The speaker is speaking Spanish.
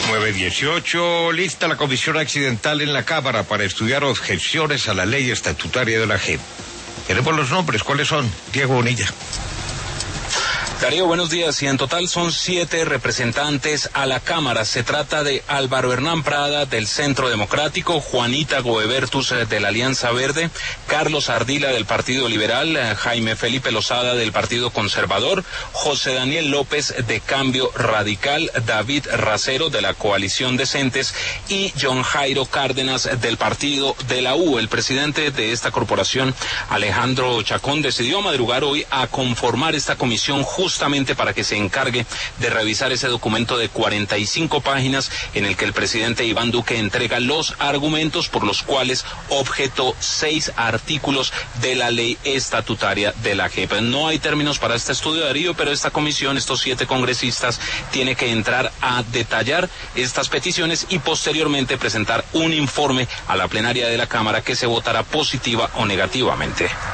9:18, lista la comisión accidental en la Cámara para estudiar objeciones a la ley estatutaria de la JEP. Queremos los nombres, ¿cuáles son? Diego Bonilla. Darío, buenos días. Y en total son 7 representantes a la Cámara. Se trata de Álvaro Hernán Prada, del Centro Democrático, Juanita Goebertus, de la Alianza Verde, Carlos Ardila, del Partido Liberal, Jaime Felipe Lozada, del Partido Conservador, José Daniel López, de Cambio Radical, David Racero, de la Coalición Decentes, y John Jairo Cárdenas, del Partido de la U. El presidente de esta corporación, Alejandro Chacón, decidió madrugar hoy a conformar esta comisión justamente para que se encargue de revisar ese documento de 45 páginas en el que el presidente Iván Duque entrega los argumentos por los cuales objetó 6 artículos de la ley estatutaria de la JEP. No hay términos para este estudio, Darío, pero esta comisión, estos 7 congresistas, tiene que entrar a detallar estas peticiones y posteriormente presentar un informe a la plenaria de la Cámara que se votará positiva o negativamente.